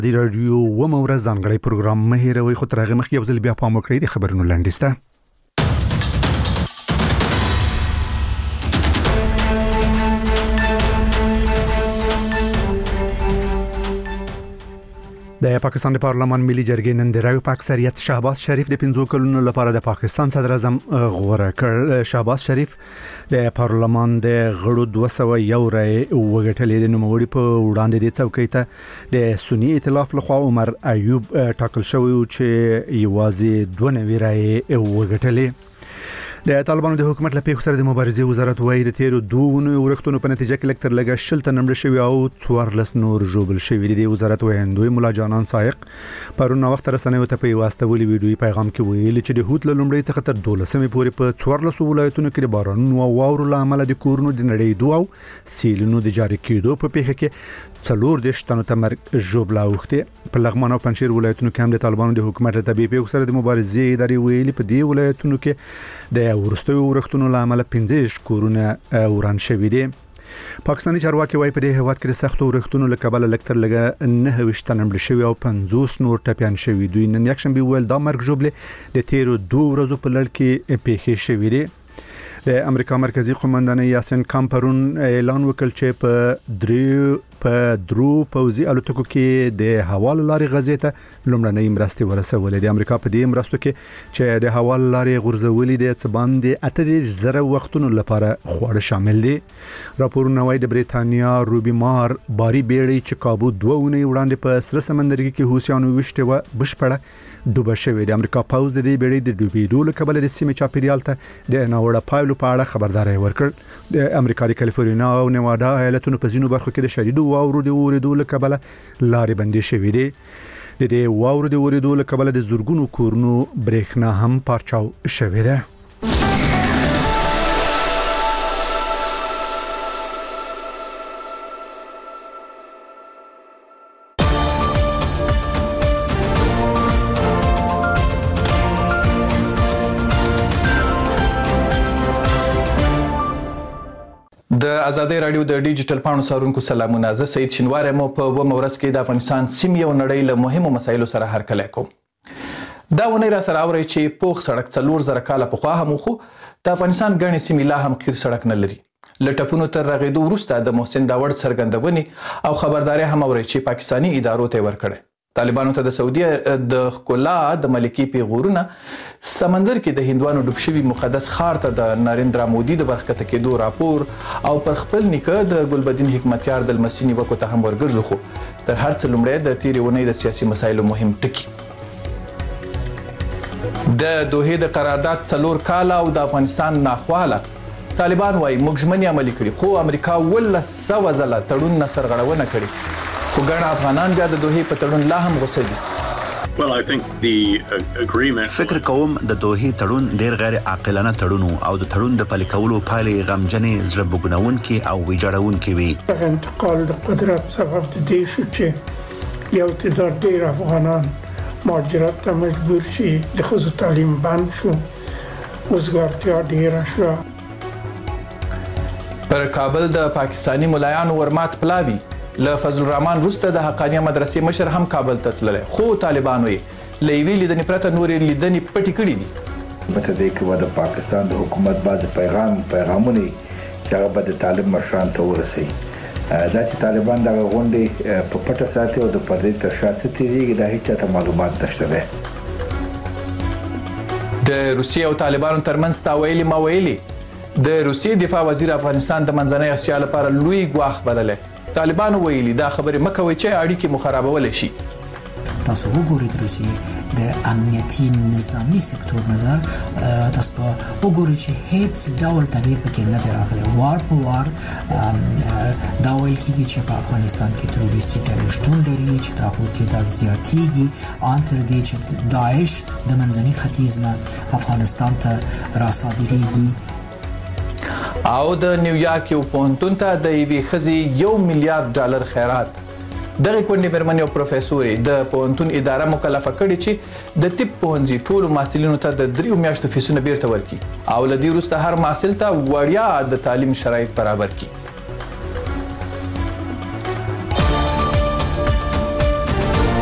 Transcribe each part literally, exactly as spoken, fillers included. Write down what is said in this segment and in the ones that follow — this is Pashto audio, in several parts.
د رادیو و مورز ځانګړی پروګرام مهیروي خو ترغه مخ یو ځل بیا پام وکړئ د خبرونو لاندسته. د پاکستان د پارلمان ملي جرګې نن د رایو په اکثریت شهباز شریف د پنځو کلونو لپاره د پاکستان صدر اعظم غوړه کړ. شهباز شریف د پارلمان د غړو دوه سوه یو رای وګټلې د نوموړي په وړاندې د څوکۍ ته د سنی ائتلاف لخوا عمر ایوب ټاکل شوی چې یوازې دوه نوي رای وګټلې. د طالبانو د حکومت لپاره سره د مبارزې وزارت وایي د تیرو دوه ورښتونو په نتیجه کې لکتر لګا شل تنمړ شوی او څوارلس نور جوړل شوی دی. وزارت وایندوی مولا جانان سائق پرون وخت رسنیو ته په واسطولي ویډیوي پیغام کې ویل چې د هوت لومړی څخه تر دولسمې پورې په څوارلس ولایتونو کې د بارانونو او واورو لامل د کورونو د نړۍ دوه سیلونو د جاری کېدو په پیښه کې څلور د شتنو تمر جوړلا وخته. په لغمان او پنځیر ولایتونو کې هم د طالبانو د حکومت لپاره په سره د مبارزې ادارې ویلي په دې ولایتونو کې د ورستیو ورښتونو لامل پنځه کورونه وران شوي دي. پاکستاني چارواکي وايي په دې هواد کې د سختو ورښتونو لکبل لکتر لګا نه وشتنه مړ شوی او پنځوس نور ټپيان شوی دوی. نن یک شنبه ول دا مرګ جوړله د تیرو دوه ورځو په لړ کې پیښې شوې دي. د امریکا مرکزی قومندان یاسین کامپرون اعلان وکړ چې په دریو په درو پوزي الوتکو کې د حواله لارې غزې ته لومړنۍ مرستې ورسولې. د امریکا په دې مرستو کې چې د حواله لارې غورځولې د څبان د اته زره وختونو لپاره خوړ شامل دي. راپورونه وايي د بریتانیا روبي مار باري بیړۍ چې کابو دوه ونې وړاندې په سره سمندر کې هوسیانو وشته و بشپړه ډوبه شوې. د امریکا پوز د دې بیړۍ د ډوبېدو لپاره د سیمې چاپیریال ته د ناوړه پایلو په اړه خبرداري ورکړ. د امریکا د کالیفورنیا او نیوادا ایالتونو په ځینو برخو کې د شدید واورو د اوریدو لکبله لارې بندې شوې دي. د دې واورو د اوریدو لکبله د زورګونو کورونو برېښنا هم پارچاو شوې ده. د ازادي رادیو د ډیجیټل پاڼو سارونکو سلامونه. زه سید شینواری مو په و مورس کې د افغانستان سیمې او نړۍ له مهمو مسایلو سره هرکلی کوم. دا ونی را سره اوري چې پوخ سړک څلور زره کاله پخوا هم خو د افغانستان ګڼې سیمې لا هم قیر سړک نه لري. له ټپونو تر رغېدو وروسته د محسن داوړ څرګندونې او خبرداري هم اوري چې پاکستاني ادارو ته ورکړي. طالبانو ته د سعودي د خکولا د ملکی پیغورونه سمندر کې د هندوانو ډوب شوي مقدس ښار ته د نریندرا مودي د ورښکته کېدو راپور او پر خپل نیکه د ګلبدین حکمتیار د لمسي نیوکو ته هم ورګرځو. خو تر هر څه لومړی د تیرې اونۍ د سیاسي مسایلو مهم ټکي. د دوحې د قرارداد څلور کاله او د افغانستان ناخواله طالبان وايي موږ ژمنې عملي کړي خو امریکا ولس سوه ځله تړون نه سرغړونه کړې. خو ګڼ افغانان بیا د دوحې په تړون لا هم غوسه دي. Well, I think the agreement فکر کوم د دوحې تړون ډیر غیر عاقلانه تړون او د تړون د پلي کولو پایلې غمجنې زړه بوږنونکې او ویجاړونکې وي. انتقال د قدرت سبب د دې شو چې یو تعداد ډیر افغانان مهاجرت ته مجبور شي. د ښځو تعلیم بند شو، وزګارتیا ډیره شوه. پر کابل د پاکستانی ملایانو ورمات پلاوي له فضل الرحمن وروسته د حقانیه مدرسې مشر هم کابل ته تللی. خو طالبان وایي له یوې لیدنې پرته نورې لیدنې پټې کړي دي. په دې کې به د پاکستان د حکومت بعضې پیغام پیغامونه چې هغه به د طالب مشرانو ته ورسوي. دا چې طالبان دغه غونډې په پټه ساتي او د پردې تر شا څه تېرېږي دا هېچا ته معلومات نشته دی. د روسیې او طالبانو ترمنځ تا ویلي ما ویلي د روسیې دفاع وزیر افغانستان د منځنۍ اسیا لپاره لوی ګواښ بللی. طالبانو ویلي دا خبرې مه کوئ چې اړیکې مو خرابولی شي. تاسو وګورئ د روسیې د امنیتي نظامي سکتور نظر تاسو په وګورئ چې هیڅ ډول تغییر پکې نه دی راغلی. وار په وار دا ویل کېږي چې په افغانستان کې تروریستي ډلې شتون لري چې د هغوی تعداد زیاتېږي ان تر دې چې داعش د منځني ختیځ نه افغانستان ته راصادریږي. او د نیویارک یو پوهنتون ته د یوې ښځې یو میلیارډ ډالر خیرات. دغه کونډې مېرمنې او پروفیسورې د پوهنتون اداره مکلفه کړې چې د طب پوهنځي ټولو محصلینو ته د دریو میاشتو فیسونه بیرته ورکړي او له دې وروسته هر محصل ته وړیا د تعلیم شرایط برابر کړي.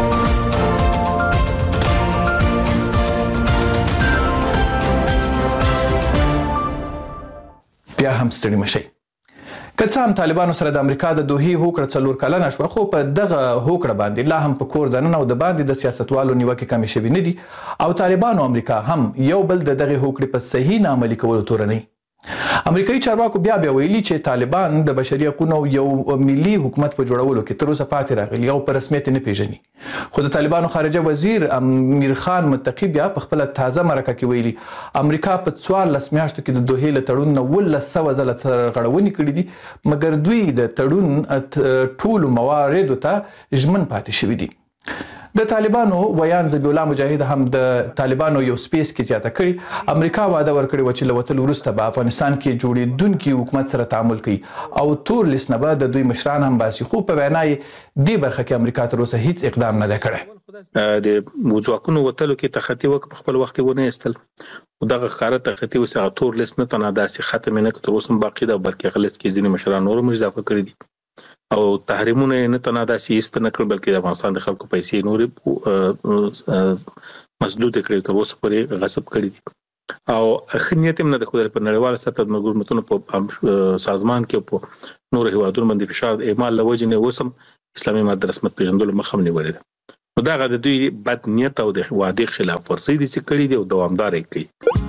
هم ستړي مشئ. که څه هم طالبانو سره د امریکا د دوحې هوکړه څلور کلنه شوه، خو په دغه هوکړه باندې لا هم په کور دننه او د باندې د سیاستوالو نیوکې کمې شوي نه دي او طالبان او امریکا هم یو بل د دغې هوکړې په صحیح نه عملي کولو تورنوي. امریکایي چارواکو بیا بیا ویلي چې طالبان د بشري حقوقو یو ملي حکومت په جوړولو کې تر اوسه پاتې راغلي او په رسمیت نه پیژني. خو د طالبانو خارجه وزیر امیر خان متقی بیا په خپل تازه مرکه کې ویلي امریکا په څوارلس میاشتو کې د دوحې له تړون نه اوولس سوه ځله سرغړونې کړي دي، مګر دوی د تړون ټولو مواردو ته ژمن پاتې شوي دي. د طالبانو ویان ذبیح الله مجاهد هم د طالبانو یو سپیس کې زیاته کړي امریکا وعده ورکړې وه چې له وتلو وروسته به افغانستان کې جوړېدونکي حکومت سره تعامل کوي او تور لیست نه به د دوی مشران هم باسي، خو په وینا یې دې برخه کې امریکا تر اوسه هیڅ اقدام نه دی کړی. د ځواکونو وتلو کې تخطي وک په خپل وخت ونه ایستل او دغه ښکاره تخطي اوس هغه تور لیست نه تنه داسې ختم نه کړ، تر اوسه باقي ده، بلکې هغه لیست کې ځینې مشران نور هم اضافه کړي دي او تحریمونه نه تنه داسې ایست نه کړ، بلکې د افغانستان د خلکو پیسې نورې مسدود کړي، تر اوسه پورې غصب کړي دي او اخنیت هم نه د خدای په نړیواله سطح د حکومتونو په سازمان کې په نور هیوادونو باندې فشار اعمال لوجې نه وسم اسلامي ماده رسمت پیژندلو مخه نیولې ده. نو دا غد دوی بد نیت او د وعده خلاف ورزي دي چې کړي دي او دوامدار یې کوي.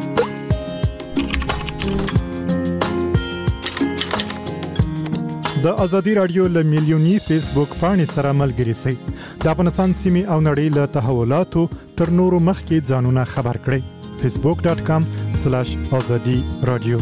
د ازادي رادیو له میلیونی فیسبوک پاڼې سره ملګري شئ. د افغانستان سیمې او نړۍ له تحولاتو تر نورو مخکې ځانونه خبر کړئ. فیسبوک ډاٹ کام سلاش ازادي رادیو.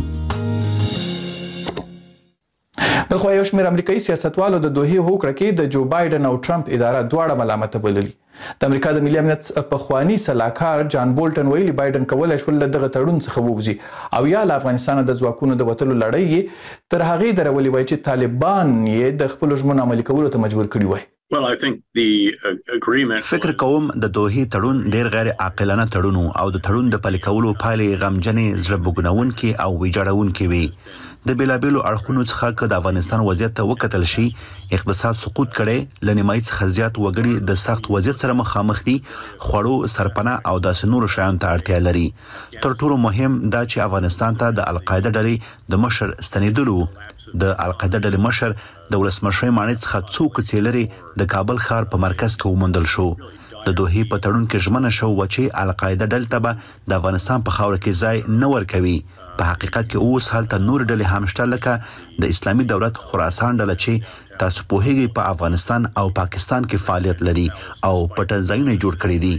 بلخو یو شمېر امریکایي سیاستوالو د دوحې هوکړه کې د جو بایدن او ټرمپ اداره دواړه ملامته بللي. د امریکا د ملي امنیت پخوانی سلاکار جان بولټن ویلي بایدن کولای شول له دغه تړون څخه ووځي او یا له افغانستان د ځواکونو د وتلو لړۍ تر هغې درولې وای چې طالبان یې د خپل ژمنو عملي کولو ته مجبور کړي وای. Well, I think the agreement فکر کوم د دوحې تړون ډیر غیر عاقلانه تړون او د تړون د پلي کولو پایلې غمجنې زړه بوګنونکي او ویجاړونکي وي. د بیلابیلو اړخونو څخه که د افغانستان وضعیت ته وکتل شي، اقتصاد سقوط کړي، لنیمای څخه زیات وګړي د سخت وضعیت سره مخامخ دي، خوړو سرپناه او داسې نورو شیانو ته اړتیا لري. تر ټولو مهم دا چې افغانستان ته د القاعده ډلې د مشر ستنیدلو د القاعده ډلې مشر د ولسمشر مانیت څخه څو کڅیلري د کابل ښار په مرکز کې ومندل شو. د دوحې په تړون کې ژمنه شو چې القاعده ډلې ته به د افغانستان په خاور کې ځای نه ورکوي. په حقیقت کې اوس هلته نور ډلې هم شته، لکه د اسلامي دولت خراسان ډله چې تاسو پوهیږئ په افغانستان او پاکستان کې فعالیت لري او پټ ځایونه جوړ کړي دي.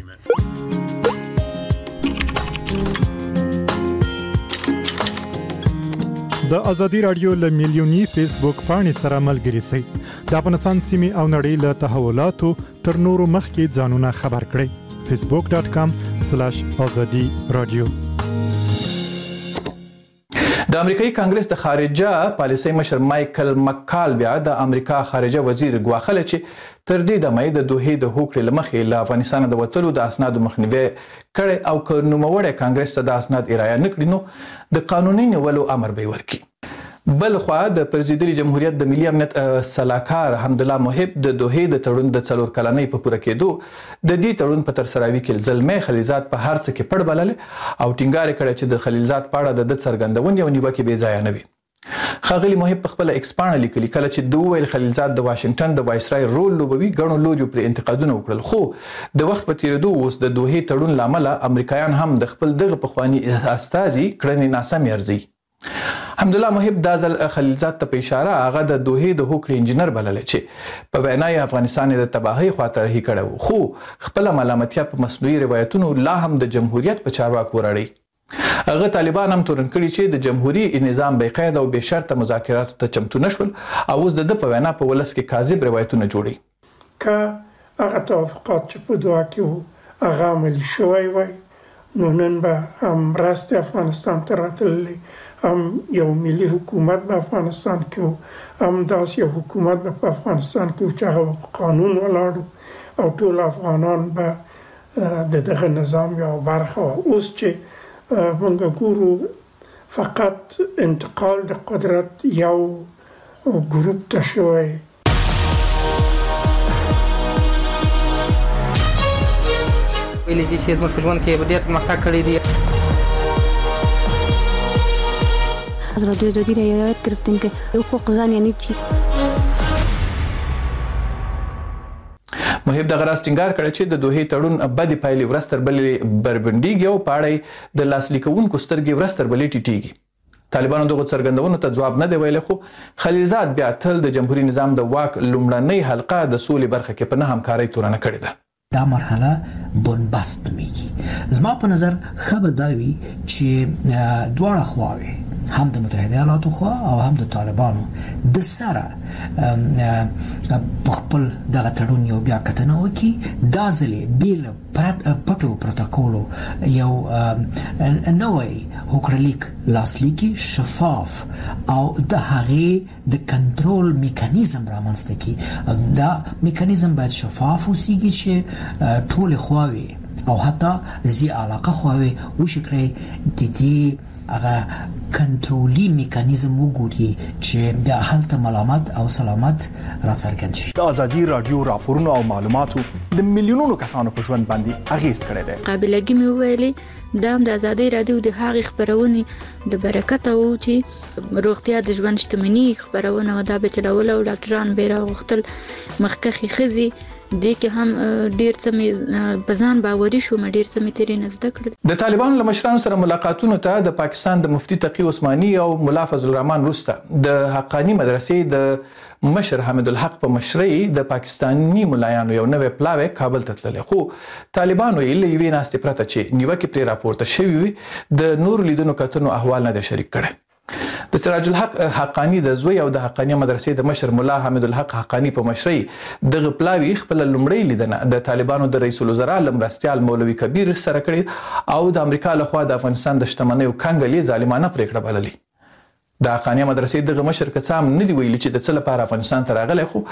د ازادي رادیو له میلیونی فیسبوک پاڼې سره ملګري شئ. د افغانستان سیمې او نړۍ له تحولاتو تر نورو مخکې ځانونه خبر کړئ. فیسبوک ډاٹ کام سلاش ازادي رادیو. د امریکایي کانګرس د خارجه پالیسۍ مشر مایکل مکال بیا د امریکا خارجه وزیر ګواښلی چې تر دې دمه د دوحې د هوکړې له مخې له افغانستان د وتلو د اسنادو مخنیوی کړی او که نوموړی کانګرس ته د اسناد ارایه نه کړي نو د قانوني نیولو امر به یې ورکړي. بل خوا د پرزیدلي جمهوریت د ملي امنیت سلاکار حمدالله محب د دوحې د تړون د څلور کلنۍ په پوره کېدو د دې تړون په ترسراوي کې زلمی خلیلزاد په هر څه کې پړ بللی او ټینګار یې کړی چې د خلیلزاد په اړه د ده څرګندونې او نیوکې بې ځایه نه وي. ښاغلي محب په خپله ایکس پاڼه لیکلي کله چې ده وویل خلیلزاد د واشنګټن د وایسرای رول لوبوي، ګڼو لوریو پرې انتقادونه وکړل، خو د وخت په تېرېدو اوس د دوحې تړون له امله امریکایان هم د خپل دغه پخواني استازي کړنې ناسمې ارزي. حمدالله محب دا ځل خلیلزاد ته په اشاره هغه د دوحې د هوکړې انجینر بللی چې په وینا یې افغانستان د تباهۍ خواته رهي کړی و، خو خپله ملامتیا په مصنوعي روایتونو لا هم د جمهوریت په چارواکو وراړئ. هغه طالبان هم تورن کړي چې د جمهوریت نظام بې قید او بې شرطه مذاکراتو ته چمتو نه شول او اوس د ده په وینا په ولس کې کاذب روایتونه جوړوي. که هغه توافقات چې په دوحه کې وو هغه عملي شوی وای نو نن به هم مرستې افغانستان ته راتللی، هم یو ملي حکومت په افغانستان کې وو، هم داسې یو حکومت په افغانستان کې وو چې هغه په قانون ولاړ او ټول افغانان به د دغه نظام یو برخه وه. اوس چې موږ ګورو فقط انتقال د قدرت یو ګروپ ته شوی. ویلي چې زموږ په ژوند کې ډېر پرمختګ کړی دی. از رادیو آزادی رعایت گرفتیم که حقوق زن یعنی چی. محب دغه راز ټینګار کړی چې د دوه تړون بدې پایلې ورستر بلې بربندېږي او پاړی د لاسلیکونکو سترګې ورستر بلې ټیټیږي. طالبانو دغه څرګندونو ته جواب نه دی ویلی، خو خلیلزاد بیا تل د جمهوریت نظام د واک لومړنۍ حلقه د سولې برخه کې په نه همکارۍ تورنه کړې ده. دا مرحله بنبست میږي. زما په نظر خبر دا وی چې دواړه خواوې هم د متحده ایالاتو خوا او هم د طالبانو د سره په خپل دغه تړون یو بیا کتنه وکړي. دا ځلې بیل پټو پروتوکولو یو نوې هوکړلیک لاسلیکي شفاف او د هغې د کنټرول میکانیزم رامنځته کړي. دا میکانیزم باید شفاف وسیږي چې ټول خواوې او حتی زی علاقه خواوې وشکري د دې هغه کنټرولي میکانیزم وګوري چې بیا هلته ملامت او سلامت راڅرګند شي. د ازادي رادیو راپورونو او معلوماتو د میلیونونو کسانو په ژوند باندې اغیز کړی دی. قابلګي مې ویلي دا د ازادي رادیو د هغې خبرونه د برکت او چې روغتیا د ژوند شتمنۍ خبرونه ودا به چلول او ډاکټران به راغختل مخکخي خزي دې کې هم ډیر څه مې بزان باوري شو مې ډیر څه مې ترې نزد کړل. د طالبانو له مشرانو سره ملاقاتونو ته د پاکستان د مفتي تقی عثماني او مولا فضل الرحمن وروسته د حقانی مدرسې د مشر حمید الحق په مشرۍ د پاکستاني ملایانو یو نوې پلاوی کابل ته تللی، خو طالبانو یې له یوې ناستې پرته چې نیوکې پرې راپورته شوي وي د نور لیدونو کتنو احوال نه دی شریک کړی. د سراج الحق حقانی د زوی او د حقانی مدرسې د مشر مولا حمید الحق حقانی په مشرۍ د غپلاوی خپل لومړی لیدنه د طالبانو د رئیس الوزرا لمرستیال مولوي کبیر سره کړی او د امریکا لخوا د افغانستان د شتمنۍ او کنګلې ظالمانه پریکړه بللې. د حقانی مدرسې دغه مشر کڅام نه دی ویلي چې د څه لپاره افغانستان ته راغلی، خو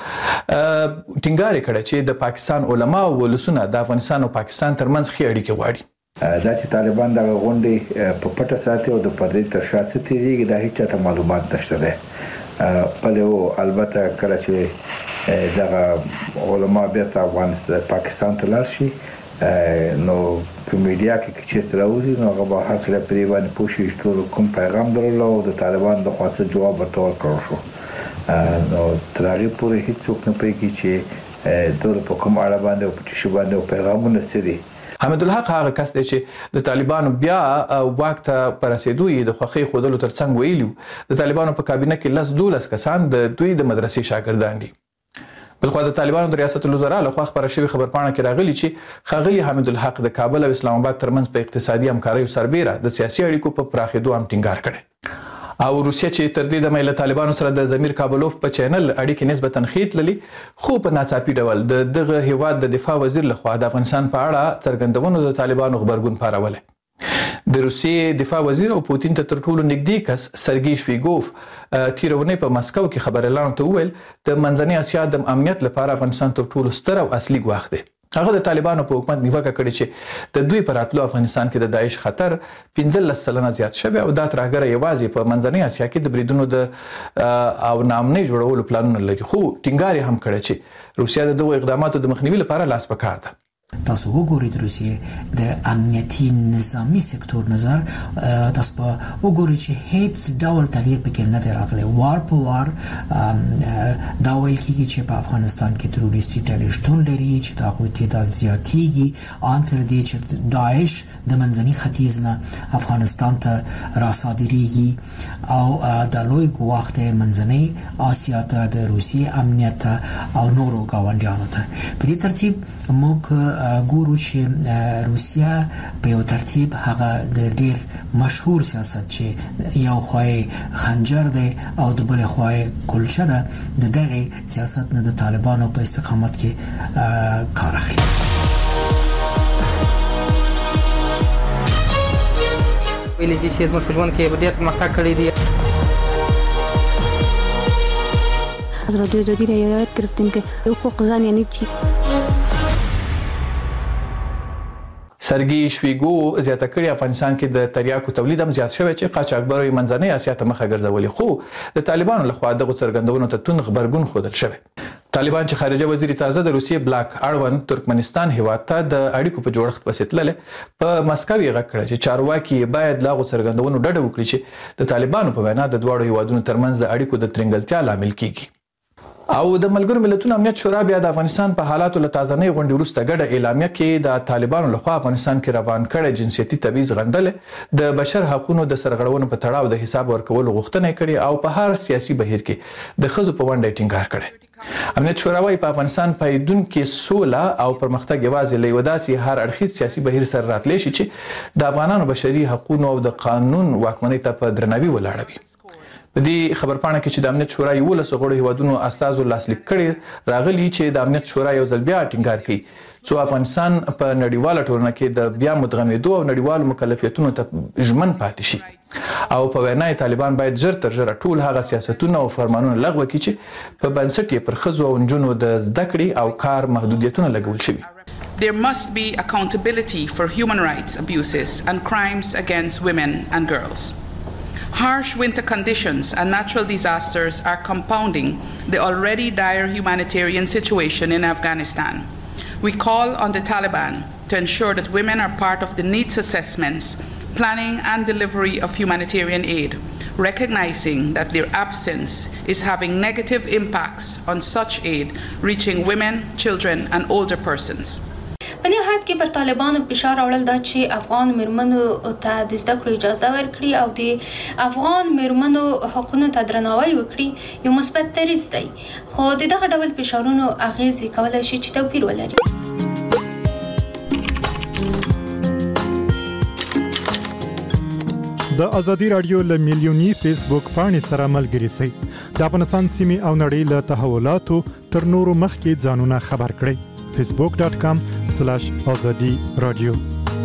ټینګار کړی چې د پاکستان علما او ولسونه د افغانستان او پاکستان ترمنځ ښې اړیکې غواړي. دا چې طالبان دغه غونډې په پټه ساتي او د پردې تر شا څه تیریږي دا هیڅ چاته معلومات نشته دی. بلې البته کله چې دغه علما بیرته افغانستان پاکستان ته لاړ شي نو په میډیا کې چې راوځي نو هغه به هر څه پرې باندې پوه شي ټول کوم پیغام درلود او د طالبان د خوا څه جواب ورته ورکړل شو. نو تر هغې پورې هیڅوک نه پوهېږي چې دوی په کوم اړه باندې او په څه باندې پیغامونه څه دي. حمید الحق هغه کس دی چې د طالبانو بیا واک ته په رسېدو یې د خوښۍ ښودلو ترڅنګ ویلي وو د طالبانو په کابینه کې لس دولس کسان د دوی د مدرسې شاګردان دي. بلخوا د طالبانو د ریاست الوزرا لخوا خبره شوې خبرپاڼه کې راغلي چې ښاغلي حمید الحق د کابل او اسلام آباد ترمنځ په اقتصادي همکاریو سربیره د سیاسي اړیکو په پراخېدو هم ټینګار کړی. او روسیه چې تر دې دمه له طالبانو سره د زمیر کابلوف په چینل اړیکې نسبتا ښې تللي، خو په ناڅاپي ډول د دغه هیواد د دفاع وزیر لخوا د افغانستان په اړه څرګندونو د طالبانو غبرګون پارولی. د روسیې دفاع وزیر او پوتین ته تر ټولو نږدې کس سرګی شویګوف تېره اونۍ په مسکو کې خبريالانو ته وویل د منځنۍ اسیا د امنیت لپاره افغانستان تر ټولو ستر او اصلي ګواښ دی. هغه د طالبانو په حکومت نیوکه کړې چې د دوی پر راتلو افغانستان کې د داعش خطر پنځلس سلنه زیات شوی او دا ترهګره یوازې په منځنۍ اسیا کې د بریدونو د او نامنۍ جوړولو پلانونه لري، خو ټینګار هم کړی چې روسیه د دغو اقداماتو د مخنیوي لپاره لاس په کار ده. تاسو وګورئ د روسیې د امنیتي نظامی سکتور نظر تاسو په وګورئ چې هیڅ ډول تغییر پکې نه دی راغلی. وار په وار دا ویل کېږي چې په افغانستان کې تروریستي ډلې شتون لري چې د هغوی تعداد زیاتېږي ان تر دې چې داعش د منځني ختیځ نه افغانستان ته راصادریږي او د لوی ګواښ دی منځنۍ اسیا ته د روسیې امنیت او نورو ګاونډیانو ته. په دې ترتیب موږ ګورو چې روسیا په یو ترتیب هغه د ډیر مشهور سیاست چې یو خوای خنجر دی او د بل خوای کلچه ده د دغه سیاست نه د طالبانو په استقامت کې کار اخلي. ویلي چې زموږ په ژوند کې ډېر پرمختګ کړی دی. از رادیو آزادی رعایت گرفتیم که حقوق زن یعنی چی. سرګي شویګو زیاته کړې افغانستان کې د تریاکو تولید هم زیات شوی چې قاچاقبري منځنۍ اسیا ته مخه ګرځولې خو د طالبانو لخوا دغه څرګندونو ته تون خبرګون خوندل شوی. طالبان چې خارجه وزیر تازه د روسیې بلاک اړوند ترکمنستان هیواد ته د اړیکو په جوړښت پسې تللې په مسکو یې غږ کړ چې چارواکي باید لاغو څرګندونو ډډه وکړي چې د طالبانو په وینا د دواړو هیوادونو ترمنځ د اړیکو د ترنګلتیا لامل کیږي. او د ملګرو ملتونو امنیت شورا بیا د افغانستان په حالاتو له تازه‌نۍ غونډې وروسته ګډه اعلامیه کې د طالبانو لخوا افغانستان کې روان کړی جنسیتي تبعیض غندل د بشر حقوقو د سرغړونو په تړاو د حساب ورکولو غوښتنه کړې او په هر سیاسي بهیر کې د ښځو په ونډه ټینګار کړی. امنیت شورا وايي په افغانستان پیدونکو سوله او پرمختګ یوازې له وداسي هر اړخیز سیاسي بهیر سره راتلی شي چې د افغانانو بشري حقوقو او د قانون واکمنۍ ته په درناوي ولاړ وي. په دې خبرپاڼه کې چې د امنیت شورا یو له غړو هیوادونو استازو لاسلیک کړي راغلي چې د امنیت شورا یو ځل بیا ټینګار کوي څو افغانستان په نړیواله ټولنه کې د بیا مدغمېدو او نړیوالو مکلفیتونو ته ژمن پاتې شي او په وینا طالبان باید ژر تر ژره ټول هغه سیاستونه او فرمانونه لغوه کړي چې په بنسټ یې پر ښځو او نجونو د زده کړې او کار محدودیتونه لګول شوي. There must be accountability for human rights abuses and crimes against women and girls. Harsh winter conditions and natural disasters are compounding the already dire humanitarian situation in Afghanistan. We call on the Taliban to ensure that women are part of the needs assessments, planning and delivery of humanitarian aid, recognizing that their absence is having negative impacts on such aid reaching women, children and older persons. په نهایت کې پر طالبانو فشار راوړل دا چې افغان میرمنو ته د زده کړو اجازه ورکړي او د افغان میرمنو حقوقو ته درناوی وکړي یو مثبت دریځ دی خو د دغه ډول فشارونو اغیزې کولای شي چې توپیر ولري. د ازادي رادیو له میلیونی فیسبوک پاڼې سره ملګري شئ. د افغانستان سیمې او نړۍ له تحولاتو تر نورو مخکې ځانونه خبر کړئ. facebook dot com slash azadi radio.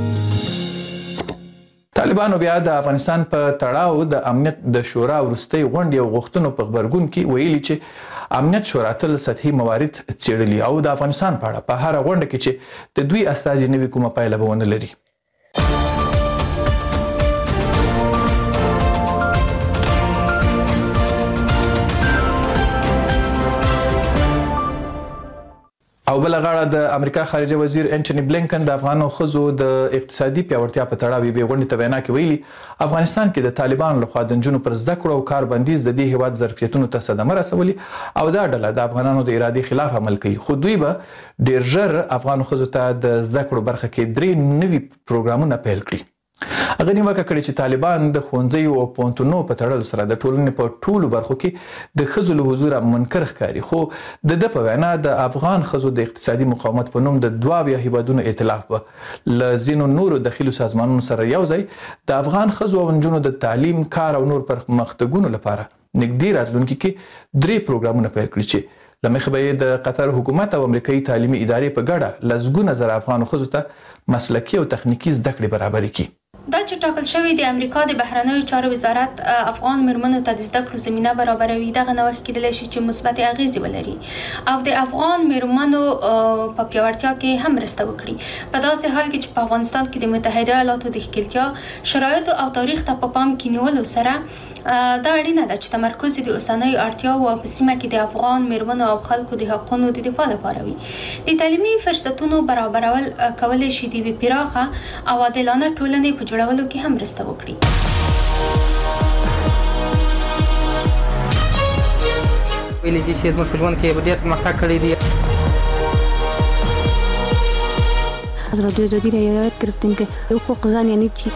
طالبانو بیا د افغانستان په تړاو د امنیت د شورا وروستۍ غونډې او غوښتنو په خبرګون کې ویلي چې امنیت شورا تل سطحي موارد څېړلي او د افغانستان په اړه په هر غونډه کې چې د دوی استازي نوي کومه پایله به ونه لري. او بل غاړه د امریکا خارجه وزیر انټونی بلینکن د افغانو خزو د اقتصادي پیاوړتیا په تړاو یې غونډې ته وینا کې ویلي افغانستان کې د طالبانو لخوا د نجونو پر زده کړو او کار بندیز د دې هیواد ظرفیتونو ته صدمه رسولي او دا ډله د افغانانو د ارادې خلاف عمل کوي خو دوی به ډیر ژر افغانو خزو ته د زده کړو برخه کې درې نوي پروګرامونه پیل کړي. هغه نیوکه کړې چې طالبان د ښوونځیو او پوهنتونونو په تړلو سره د ټولنې په ټولو برخو کې د ښځو له حضوره منکر ښکاري خو د ده په وینا د افغان ښځو د اقتصادي مقاومت په نوم د دوه اویا هیوادونو ائتلاف به له ځینو نورو داخلي سازمانونو سره یو ځای د افغان ښځو او نجونو د تعلیم کار او نور پرمختګونو لپاره نږدې راتلونکي کې درې پروګرامونه پیل کړي چې له مخې به یې د قطر حکومت او امریکایي تعلیمي ادارې په ګډه لسګونه زره افغانو ښځو ته مسلکي او تخنیکي زده کړې برابرې کړي. دا چې ټاکل شوی د امریکا د بهرنیو چارو وزارت افغان میرمنو ته د زده کړو زمینه برابروي دغه نوښت کېدلی شي چې مثبت اغیزې ولري او د افغان میرمنو په پیاوړتیا کې هم مرسته وکړي په داسې حال کې چې په افغانستان کې د متحده ایالاتو د ښکېلتیا شرایطو او تاریخ ته په پام کې نیولو سره دا اړینه ده چې تمرکز د اوسنیو اړتیاو په سیمه کې د افغان میرمنو او خلکو د حقوقو د دفاع لپاره وي. د تعلیمي فرصتونو برابرول کولی شي د یوې پراخه او عادلانه ټولنې په جوړولو کې هم مرسته وکړي. ویلي چې زموږ په ژوند کې ډېر پرمختګ کړی دی. از رادیو دادی را یاد گرفتیم که حقوق زن یعنی چی.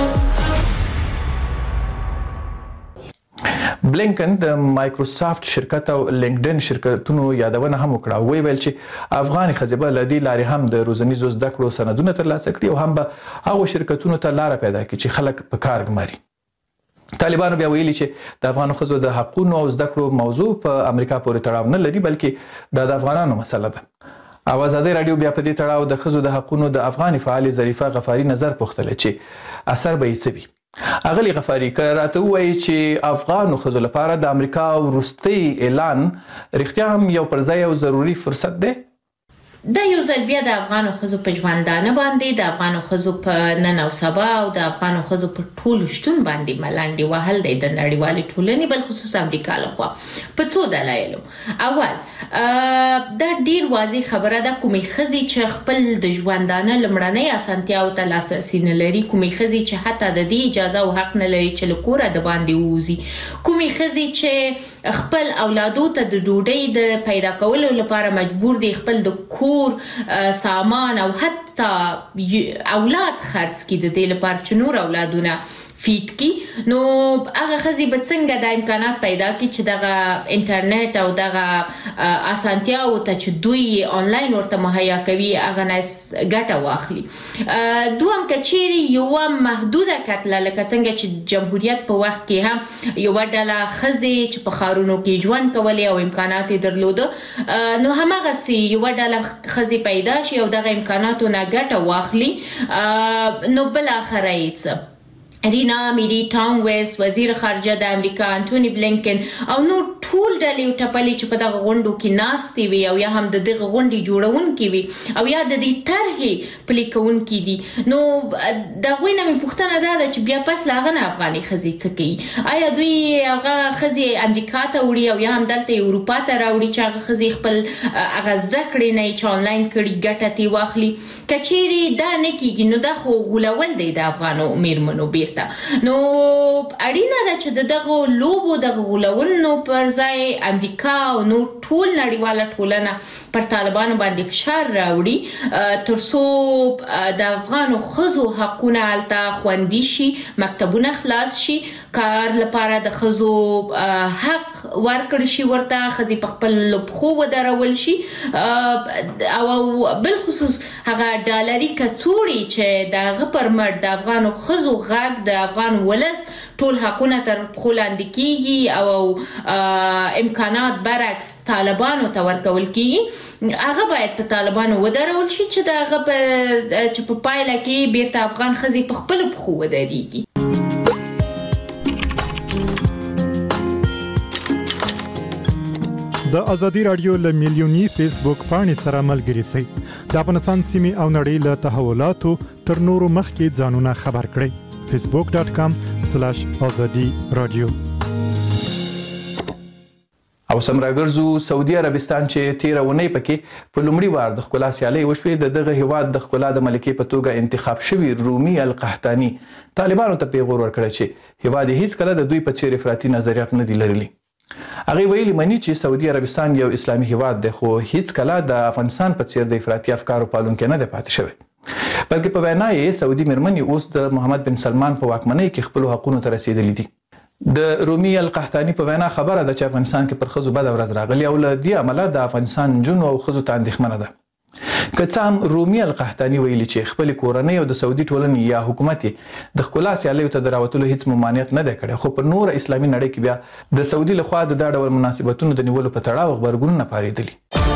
بلینکن د مایکروسافت شرکت او لینکډین شرکتونو یادونه هم وکړه او ویل چې افغان ښځې به له دې لارې هم د روزنیزو زده کړو سندونه ترلاسه کړي او هم به هغو شرکتونو ته لاره پیدا کړي چې خلک په کار ګماري. طالبانو بیا ویلي چې د افغانو ښځو د حقونو او زده کړو موضوع په امریکا پورې تړاو نه لري بلکې دا د افغانانو مسله ده. او ازادي رادیو بیا په دې تړاو د ښځو د حقونو د افغان فعال ظریفه غفاری نظر پوښتله چې اثر به یې څه وي. اغلی غفاری که راته وایي چې افغانو ښځو لپاره د امریکا وروستی اعلان رښتیا هم یو پر ځای او ضروري فرصت دی؟ د یو ځل بیا د افغانو ښځو په ژوندانه باندې د افغانو ښځو په نن او سبا او د افغانو ښځو په ټولو شتون باندې ملنډې وهل دی د نړیوالې ټولنې بل خصوص امریکا لخوا په څو دلایلو. اول دا ډیر واضح خبره ده کومې ښځې چې خپل د ژوندانه لمړنۍ اسانتیاو ته لاسرسي نه لري، کومې ښځې چې حتی د دې اجازه او حق نه لري چې له کوره د باندې ووځي، کومې ښځې چې خپل اولادو ته د ډوډۍ د پیدا کولو لپاره مجبور دي خپل د کور سامان او حتی اولاد خرڅ کړي د دې لپاره چې نور اولادونه فیټ کی. نو هغه خزي به څنګه د امکانات پیدا کی چې دغه انټرنیټ او دغه اسانتیا او ته چې دوی آنلاین ورته مهیا کوي هغه ناس ګټه واخلي. دوهم کچيري یو محدوده کتله لکه څنګه چې جمهوریت په وخت کې هم یو ډله خزي چې په خارونو کې ژوند کولې او امکانات درلوده، نو همغه سي یو ډله خزي پیدا شي او دغه امکاناتو نه ګټه واخلي. نو بل اخر ایڅ رینا میری ټام ویس وزیر خارجه د امریکا انټونی بلینکن او نور ټول ډلې او ټپلې چې په دغه غونډو کې ناستې وي او یا هم د دغه غونډې جوړونکي وي او یا د دې طرحې پلي کوونکي دي، نو د هغوی نه مې پوښتنه دا ده چې بیا پس له هغه نه افغاني ښځې څه کوي؟ آیا دوی هغه ښځې امریکا ته وړي او یا هم دلته اروپا ته راوړي چې هغه ښځې خپل هغه زده کړې نه چې آنلاین کړي ګټه ترې واخلي؟ که چیرې دا نه کېږي نو دا خو غولول دی د افغانو میرمنو بیرته. نو اړینه ده چې دغه لوبو دغه غولونو پر ځای امریکا او نور ټول نړیواله ټولنه پر طالبانو باندې فشار راوړي ترڅو د افغانو ښځو حقونه هلته خوندي شي، مکتبونه خلاص شي، کار لپاره د ښځو حق ورکړل شي، ورته ښځې په خپل پښو ودرول شي، او بل خصوص هغه ډالري کڅوړي چې د هغه پر مټ د افغانو ښځو غږ د افغان ولس ټول حقونه تر پښو لاندې کیږي او امکانات برعکس طالبانو ته ورکول کیږي، هغه باید په طالبانو ودرول شي چې د هغه چې په پایله کې بیرته افغان ښځې په خپل پښو ودرېږي. د ازادي رادیو له میلیونی فیسبوک پاڼې سره ملګري شئ. د افغانستان سیمې او نړۍ له تحولاتو تر نورو مخکې ځانونه خبر کړئ. فیسبوک ډاٹ کام سلاش آزادي رادیو. او سمراګرزو سعودي عربستان چې تیر ونې پکې په لومړي وار د ښکلا سیالي وشوې د دغه هیواد د ښکلا د ملکې په توګه انتخاب شوی رومي القحطاني طالبانو ته پیغور ورکړی چې هیواد هیڅ کله د دوی په څیر افراطي نظریات نه دي لرلي. هغه ویلي مني چې سعودي عربستان یو اسلامي هیواد دی خو هیڅ کله د افغانستان په څیر د افراطي افکارو پالونکی نه دی پاتې شوی، بلکې په وینا یې سعودي میرمنې اوس د محمد بن سلمان په واکمنۍ کې خپل حقونو ته رسیدلي دي. د رومي القحطاني په وینا خبره ده چې افغانستان کې پر ښځو بده ورځ راغلي او له دې امله د افغانستان نجونو او ښځو ته اندېښمنه ده. که څه هم رومي القحطاني ویلي چې خپل کورنۍ او د سعودي ټولنې یا حکومت د ښکلا سیالیو ته د راوتلو هیڅ ممانعت نه دی کړی، خو په نوره اسلامي نړۍ کې بیا د سعودي لخوا د دا ډول مناسبتونو د نیولو په تړاو غبرګونونه پارېدلي.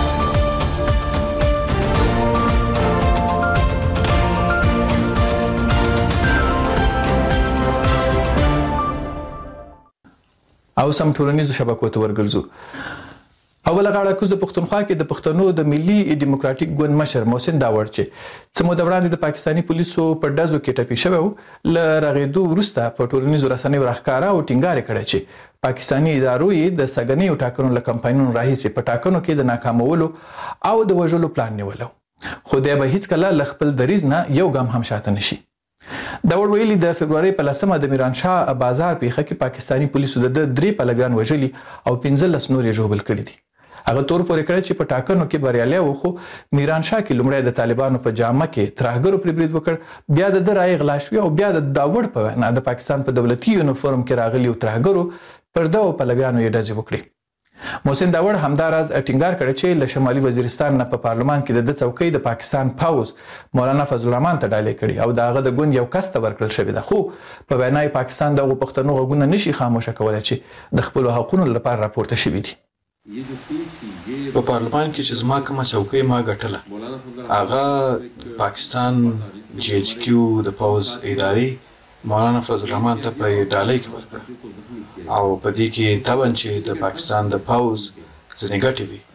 او سم ټولنیزو شبکو ته ورګرځو. اوله غاړه کوزه پښتونخوا کې د پښتنو د ملي ډیموکراتیک ګوند مشر محسن داوړ چې څه موده وړاندې د پاکستاني پولیسو په ډزو کې ټپي شوی و، له رغېدو وروسته په ټولنیزو رسنیو راښکاره او ټینګار کړی چې پاکستاني ادارو یې د سګنیو ټاکنو له کمپاینونو راهیسې په ټاکنو کې د ناکامولو او د وژلو پلان نیولو، خو دی به هیڅکله له خپل دریځ نه یو ګام هم شاته نشي. داوړ ویلي د فبروري په لسمه د میرانشاه بازار پیښه کې پاکستاني پولیسو د درې پلویان وژلي او پنځلس نور یې ژوبل کړي دي. هغه تور پورې کړی چې په ټاکنو کې بریالی و، خو میرانشاه کې لومړی د طالبانو په جامه کې ترهګرو پرې برید وکړ، بیا د ده رایې غلا شوې او بیا د داوړ په وینا د پاکستان په دولتي یونیفورم کې راغلي ترهګرو پر دغو پلویانو یې ډزې وکړې. محسن داوړ همداراز ټینګار کړی چې له شمالي وزیرستان نه په پارلمان کې د ده څوکۍ د پاکستان پوځ مولانا فضل الرحمن ته ډالۍ کړي او د هغه د ګوند یو کس ته ورکړل شوې ده، خو په وینا یې پاکستان دغو پښتنو غوږونه نشي خاموشه کولی چې د خپلو حقونو لپاره راپورته شوي دي. په پارلمان کې چې زما کومه څوکۍ ما ګټله هغه پاکستان جی ایچ کیو د پوځ ادارې مولانا فضل الرحمن ته په ډالۍ کې ورکړه او په دې کې طبعا چې د پاکستان د پوځ ځینې ګټې وي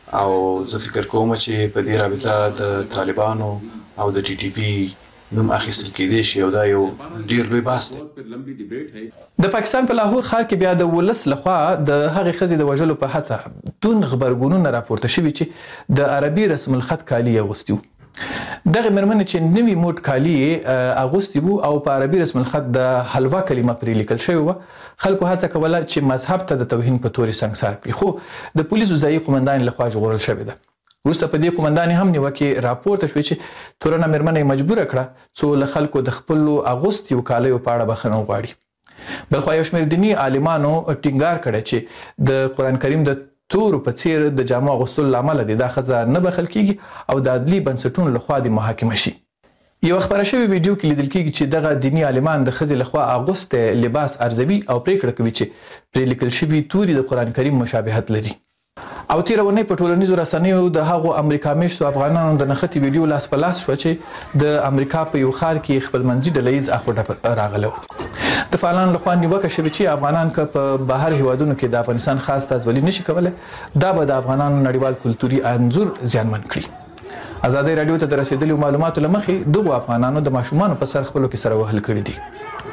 او زه فکر کوم چې په دې رابطه د طالبانو او د ټي ټي پی نوم اخیستل کېدی شي او دا یو ډیر لوی بحث دی. د پاکستان په لاهور ښار کې بیا د ولس لخوا د هغې ښځې د وژلو په هڅه دون غبرګونونه راپورته شوي چې د عربي رسم الخط کالي یې اغوستي وو. دغه مېرمنې چې نوي موټ کالي یې اغوستي وو او په عربي رسم الخط د حلوا کلمه پرې لیکل شوې وه، خلکو هڅه کوله چې مذهب ته د توهین په تورې سنګسار کړي، خو د پولیسو ځایي قومندان لخوا ژغورل شوې ده. وروسته په دې قومندان هم نیوکې راپورته شوې چې تورنه مېرمنه یې مجبوره کړه څو له خلکو د خپلو اغوستیو کالیو په اړه بخښنه وغواړي. بلخوا یو شمېر دیني عالمانو ټینګار کړی چې د قرآن کریم د تورو په څیر د جامو اغوستلو له امله د دا ښځه نه بخښل کیږي او د عدلي بنسټونو لخوا د محاکمه شي. یو خبره شوې ویډیو کې لیدل کیږي چې دغه دیني عالمان د ښځې لخوا اغوستی لباس ارزوي او پریکړه کوي چې پرې لیکل شوي توري د قرآن کریم مشابهت لري. او تیره اونۍ په ټولنیزو رسنیو د هغو امریکا میشتو افغانانو د نښتې ویډیو لاس په لاس شوه چې د امریکا په یو ښار کې خپلمنځي ډله ییز اخ راغلی و. د فعالانو لخوا نیوکه شوې چې افغانان که په بهر هیوادونو کې د افغانستان خاص استازولي نشي کولی، دا به د افغانانو نړیوال کلتوري انځور زیانمن کړي. ازادۍ راډیو ته د رسېدلو معلوماتو له مخې دغو افغانانو د ماشومانو په سر خپلو کې سره وهل کړي دي.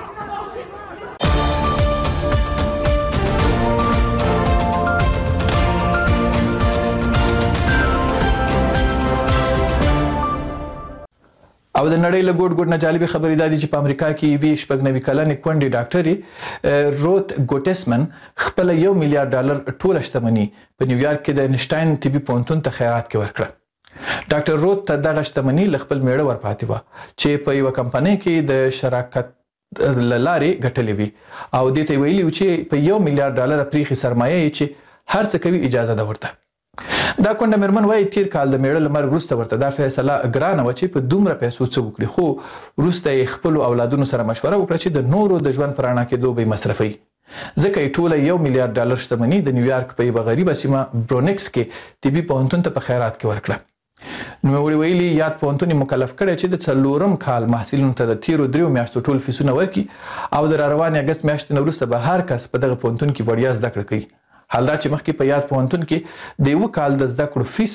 او د نړۍ له ګوټ ګوټ نه جالبې خبرې دا دي چې په امریکا کې یوې شپږ نوي کلنې کونډې ډاکټرې روت ګوټسمن خپله یو میلیارډ ډالر ټوله شتمني په نیویارک کې د انشټاین طبي پوهنتون ته خیرات کې ورکړه. ډاکټر روت ته دغه شتمني له خپل میړه ورپاتې وه چې په یوه کمپنۍ کې د شراکت له لارې ګټلې وي او دې ته یې ویلي و چې په یو میلیارډ ډالره پریښې سرمایه یې چې هر څه کوي اجازه ده ورته. دا کونډه مېرمن وایي تیر کال د میړه له مرګ وروسته ورته دا فیصله ګرانه وه چې په دومره پیسو څه وکړي، خو وروسته یې خپلو اولادونو سره مشوره وکړه چې د نورو د ژوند په رڼا کېدو به یې مصرفوي، ځکه یې ټوله یو میلیارډ ډالر شتمني د نیویارک په یوه غریبه سیمه برونکس کې طبي پوهنتون ته په خیرات کې ورکړه. نوموړي ویلي یاد پوهنتون یې مکلف کړی چې د څلورم کال محصلینو ته د تیرو دریو میاشتو ټول فیسونه ورکړي او د راروانې اګست میاشتې نه وروسته به هر کس په دغه پوهنتون کې وړیا زده کړه کوي. حال دا چې مخکې په یاد پوهنتون کې د یوه کال د زده کړو فیس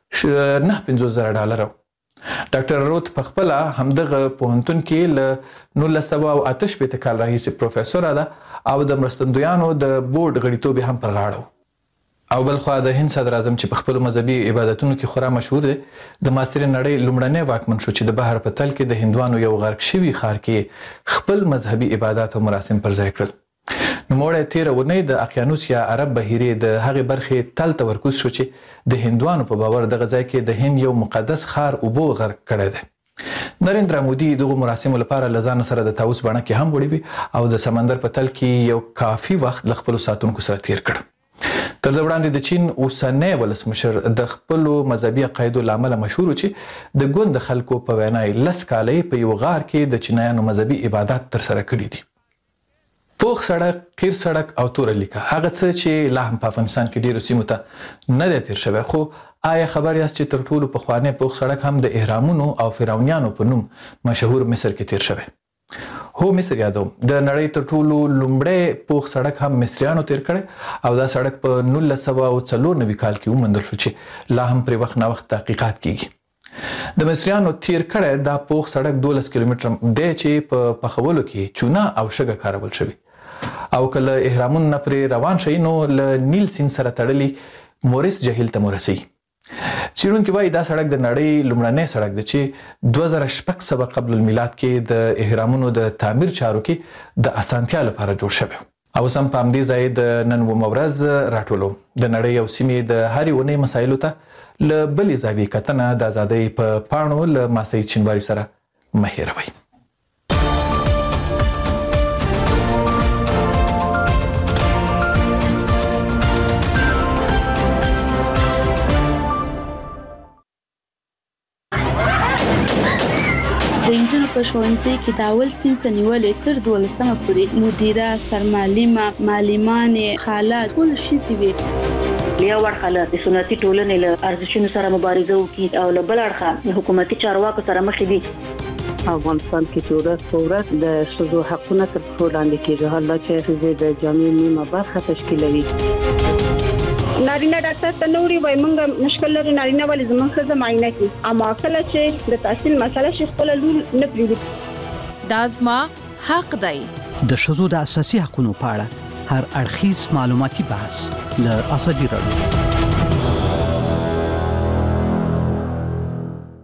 نه پنځوس زره ډالره و. ډاکټر روت په خپله همدغه پوهنتون کې له نولس سوه او اته شپېته کال راهیسې پروفیسوره ده او د مرستندویانو د بورډ غړیتوب یې هم پر غاړه و. او بلخوا د هند صدر اعظم چې په خپلو مذهبي عبادتونو کې خورا مشهور دی د معاصرې نړۍ لومړنی واکمن شو چې د بحر په تل کې د هندوانو یو غرق شوي ښار کې خپل مذهبي عبادات او مراسم پر ځای کړل. نوموړی تیره اونۍ د اقیانوس یا عرب بحیرې د هغې برخې تل تمرکز شو چې د هندوانو په باور دغه ځای کې د هند یو مقدس ښار اوبو غرق کړی دی. نریندرا مودي دغو مراسمو لپاره له ځانه سره د طاووس بڼه کې هم وړی وي او د سمندر په تل کې یو کافي وخت له خپلو ساتونکو سره تیر کړ. تر دې وړاندې د چین اوسنی ولسمشر د خپلو مذهبي عقایدو له امله مشهور و چې د ګوند خلکو په وینا یې لس کاله په یو غار کې د چینایانو مذهبي عبادات ترسره کړي دي. پوخ سړک، قیر سړک او توره لیکه هغه څه چې لا هم په افغانستان کې ډیرو سیمو ته نه دی تیر شوی، خو آیا خبر یاست چې تر ټولو پخوانی پوخ سړک هم د اهرامونو او فرعونیانو په نوم مشهور مصر کې تیر شوی؟ هو، مصر یادوم. د نړۍ تر ټولو لومړی پوخ سړک هم مصریانو تیر کړی او دا سړک په نولس سوه او څلور نوي کال کې وموندل شو چې لا هم پرې وخت ناوخت تحقیقات کیږي. د مصریانو تیر کړی دا پوخ سړک دولس کیلومتره دی چې په پخولو کې چونه او شګه کارول شوي او کله اهرامون نه پرې روان شئ نو له نیل سیند سره تړلي مورس جهیل ته مو رسئ. څېړونکي وایي دا سړک د نړۍ لومړنی سړک دی چې دوه زره شپږ سوه قبل المیلاد کې د اهرامونو د تعمیر چارو کې د اسانتیا لپاره جوړ شوی. او اوس هم په همدې ځای د نن اوومه ورځ راټولو د نړۍ او سیمې د هرې اونۍ مسایلو ته له بلې زاویې کتنه د ازادۍ په پاڼو له ما سعید شینواري سره مه هېروئ. د انجونو په ښوونځي کې د اول صنف نیولې تر دولسمه پورې مدیره، سرمعلمه، معلمانې، خاله ټول ښځې وې. یو اړخه له سنتي ټولنې له ارزښتونو سره مبارزه وکړي او له بل اړخه حکومتي چارواکو سره مخ دي. افغانستان کې چې ورځ په ورځ د ښځو حقونه تر پښو لاندې کېږي، حالا چې ښځې د جامعې نیمه برخه تشکیلوي. نارینه ډاکټر ته نوري وای مونږ مشکل لري نارینه ولې زموږ څه معاینه کی اما کله چې د تحصیل مسله شي خپل لول نه پریږدي دا زما حق دی د شذو د اساسي حقوقو په اړه هر اړخیز معلوماتي بحث له ازادي راډیو